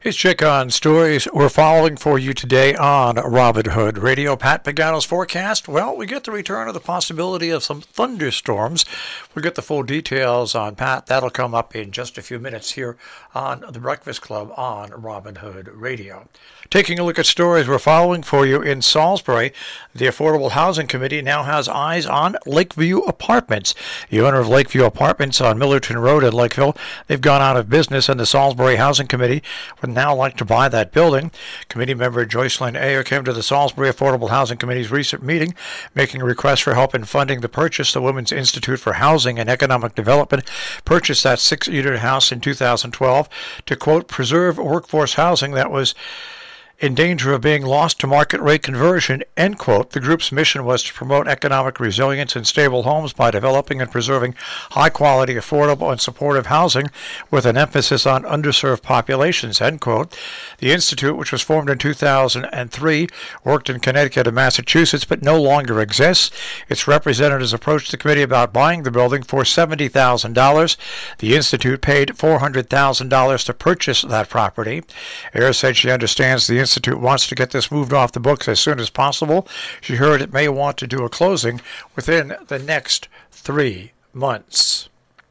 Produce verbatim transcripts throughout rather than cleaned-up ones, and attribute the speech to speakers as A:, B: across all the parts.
A: It's Check On Stories we're following for you today on Robin Hood Radio. Pat Pagano's forecast. Well, we get the return of the possibility of some thunderstorms. We'll get the full details on Pat. That'll come up in just a few minutes here on The Breakfast Club on Robin Hood Radio. Taking a look at stories we're following for you in Salisbury, the Affordable Housing Committee now has eyes on Lakeview Apartments. The owner of Lakeview Apartments on Millerton Road in Lakeville, they've gone out of business, and the Salisbury Housing Committee would now like to buy that building. Committee member Joycelyn Ayer came to the Salisbury Affordable Housing Committee's recent meeting, making a request for help in funding the purchase. The Women's Institute for Housing and Economic Development purchased that six-unit house in two thousand twelve to, quote, preserve workforce housing that was in danger of being lost to market rate conversion, end quote. The group's mission was to promote economic resilience and stable homes by developing and preserving high-quality, affordable, and supportive housing with an emphasis on underserved populations, end quote. The Institute, which was formed in two thousand three, worked in Connecticut and Massachusetts, but no longer exists. Its representatives approached the committee about buying the building for seventy thousand dollars. The Institute paid four hundred thousand dollars to purchase that property. Ayer said she understands the Institute wants to get this moved off the books as soon as possible. She heard it may want to do a closing within the next three months.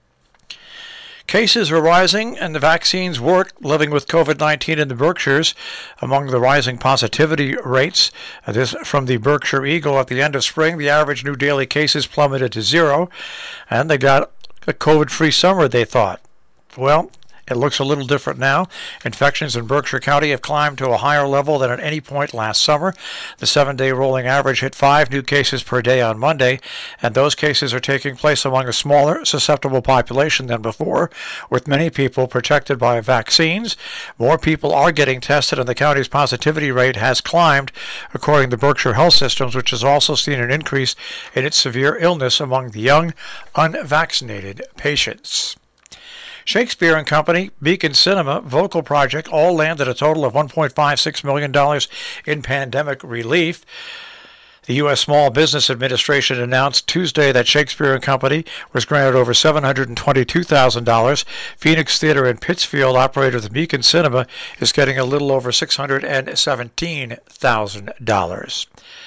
A: Cases are rising and the vaccines work. Living with COVID nineteen in the Berkshires among the rising positivity rates. This from the Berkshire Eagle. At the end of spring, the average new daily cases plummeted to zero, and they got a COVID-free summer, they thought. Well, it looks a little different now. Infections in Berkshire County have climbed to a higher level than at any point last summer. The seven-day rolling average hit five new cases per day on Monday, and those cases are taking place among a smaller, susceptible population than before, with many people protected by vaccines. More people are getting tested, and the county's positivity rate has climbed, according to Berkshire Health Systems, which has also seen an increase in its severe illness among the young, unvaccinated patients. Shakespeare and Company, Beacon Cinema, Vocal Project all landed a total of one point five six million dollars in pandemic relief. The U S Small Business Administration announced Tuesday that Shakespeare and Company was granted over seven hundred twenty-two thousand dollars. Phoenix Theater in Pittsfield, operator of the Beacon Cinema, is getting a little over six hundred seventeen thousand dollars.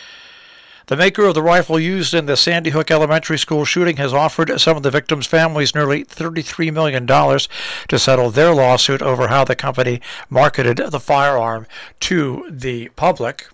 A: The maker of the rifle used in the Sandy Hook Elementary School shooting has offered some of the victims' families nearly thirty-three million dollars to settle their lawsuit over how the company marketed the firearm to the public.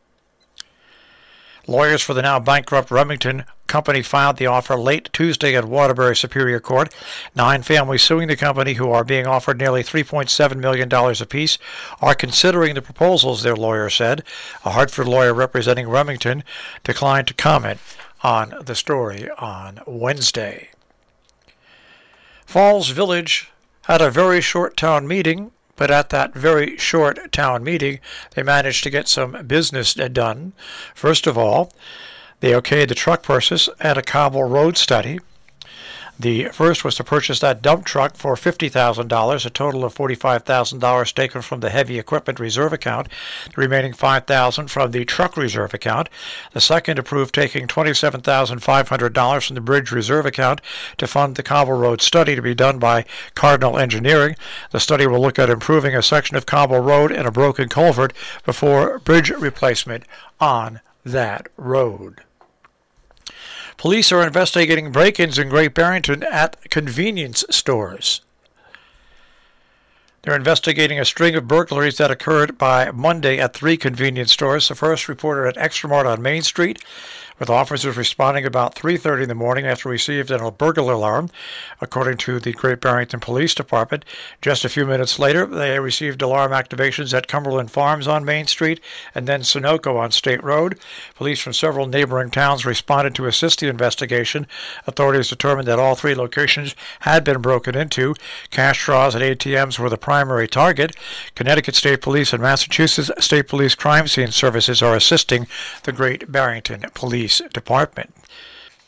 A: Lawyers for the now bankrupt Remington company filed the offer late Tuesday at Waterbury Superior Court. Nine families suing the company, who are being offered nearly three point seven million dollars apiece, are considering the proposals, their lawyer said. A Hartford lawyer representing Remington declined to comment on the story on Wednesday. Falls Village had a very short town meeting, but at that very short town meeting, they managed to get some business done. First of all, they okayed the truck purchase and a cobble road study. The first was to purchase that dump truck for fifty thousand dollars, a total of forty-five thousand dollars taken from the heavy equipment reserve account, the remaining five thousand dollars from the truck reserve account. The second approved taking twenty-seven thousand five hundred dollars from the bridge reserve account to fund the cobble road study to be done by Cardinal Engineering. The study will look at improving a section of cobble road and a broken culvert before bridge replacement on that road. Police are investigating break-ins in Great Barrington at convenience stores. They're investigating a string of burglaries that occurred by Monday at three convenience stores. The first reported at Extramart on Main Street, with officers responding about three thirty in the morning after received a burglar alarm, according to the Great Barrington Police Department. Just a few minutes later, they received alarm activations at Cumberland Farms on Main Street and then Sunoco on State Road. Police from several neighboring towns responded to assist the investigation. Authorities determined that all three locations had been broken into. Cash draws and A T Ms were the primary target. Connecticut State Police and Massachusetts State Police Crime Scene Services are assisting the Great Barrington Police Department.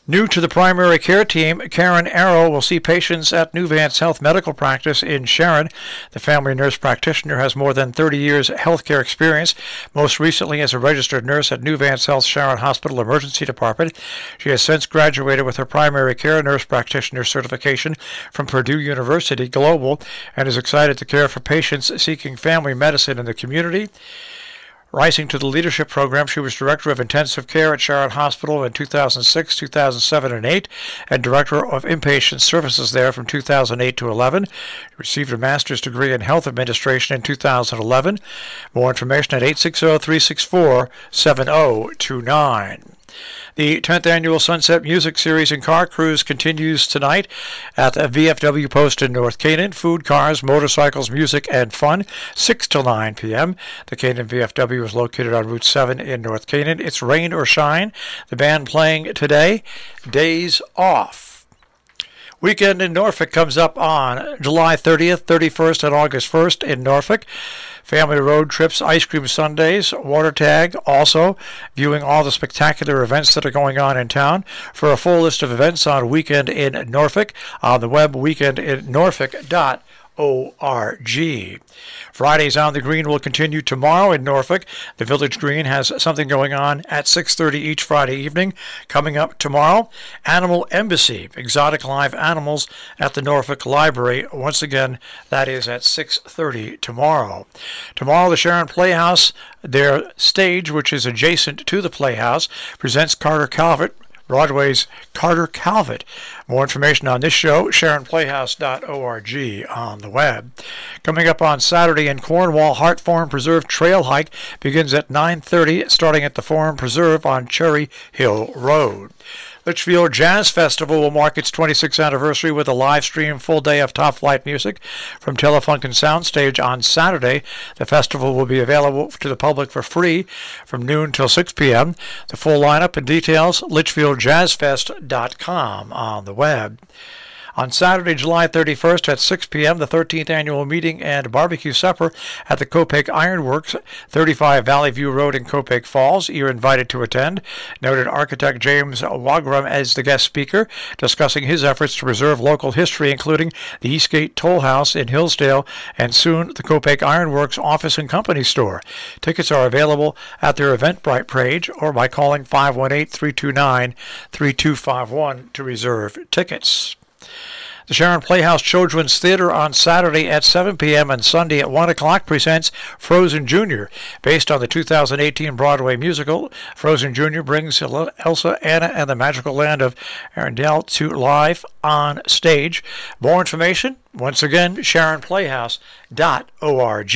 A: New to the primary care team, Karen Arrow will see patients at Nuvance Health Medical Practice in Sharon. The family nurse practitioner has more than thirty years healthcare experience, most recently as a registered nurse at Nuvance Health Sharon Hospital Emergency Department. She has since graduated with her primary care nurse practitioner certification from Purdue University Global and is excited to care for patients seeking family medicine in the community. Rising to the leadership program, she was director of intensive care at Sharon Hospital in two thousand six, two thousand seven, and eight, and director of inpatient services there from two thousand eight to eleven. She received a master's degree in health administration in two thousand eleven. More information at eight six zero, three six four, seven zero two nine. The tenth Annual Sunset Music Series and Car Cruise continues tonight at the V F W Post in North Canaan. Food, cars, motorcycles, music, and fun, six till nine p.m. The Canaan V F W is located on Route seven in North Canaan. It's rain or shine. The band playing today, Days Off. Weekend in Norfolk comes up on July thirtieth, thirty-first, and August first in Norfolk. Family road trips, ice cream sundaes, water tag, also viewing all the spectacular events that are going on in town. For a full list of events on Weekend in Norfolk, on the web, weekend in norfolk dot org. Fridays on the Green will continue tomorrow in Norfolk. The Village Green has something going on at six thirty each Friday evening. Coming up tomorrow, Animal Embassy, exotic live animals at the Norfolk Library. Once again, that is at six thirty tomorrow. Tomorrow, the Sharon Playhouse, their stage, which is adjacent to the Playhouse, presents Carter Calvert, Broadway's Carter Calvert. More information on this show, sharon playhouse dot org on the web. Coming up on Saturday in Cornwall, Hart Farm Preserve Trail Hike begins at nine thirty, starting at the Farm Preserve on Cherry Hill Road. Litchfield Jazz Festival will mark its twenty-sixth anniversary with a live stream full day of top-flight music from Telefunken Soundstage on Saturday. The festival will be available to the public for free from noon till six p.m. The full lineup and details, litchfield jazz fest dot com on the web. On Saturday, July thirty-first at six p.m., the thirteenth Annual Meeting and Barbecue Supper at the Copake Ironworks, thirty-five Valley View Road in Copake Falls. You're invited to attend. Noted architect James Wagram as the guest speaker, discussing his efforts to preserve local history, including the Eastgate Toll House in Hillsdale and soon the Copake Ironworks Office and Company Store. Tickets are available at their Eventbrite page or by calling five one eight, three two nine, three two five one to reserve tickets. The Sharon Playhouse Children's Theater on Saturday at seven p.m. and Sunday at one o'clock presents Frozen Junior Based on the two thousand eighteen Broadway musical, Frozen Junior brings Elsa, Anna, and the Magical Land of Arendelle to life on stage. More information, once again, sharon playhouse dot org.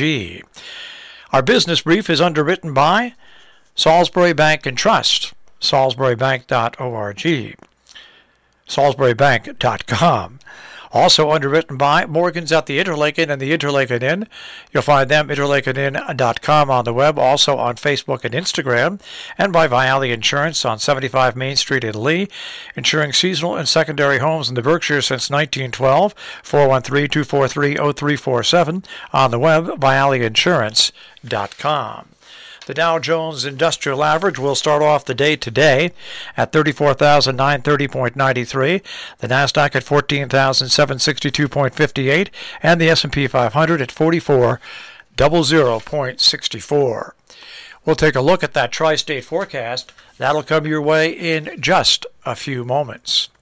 A: Our business brief is underwritten by Salisbury Bank and Trust, salisbury bank dot org. salisbury bank dot com. Also underwritten by Morgan's at the Interlaken and the Interlaken Inn. You'll find them interlaken inn dot com on the web, also on Facebook and Instagram, and by Viale Insurance on seventy-five Main Street in Lee, insuring seasonal and secondary homes in the Berkshires since nineteen twelve. four one three, two four three, zero three four seven on the web, viale insurance dot com. The Dow Jones Industrial Average will start off the day today at thirty-four thousand nine hundred thirty point nine three, the Nasdaq at fourteen thousand seven hundred sixty-two point five eight, and the S and P five hundred at forty-four hundred point six four. We'll take a look at that tri-state forecast. That'll come your way in just a few moments.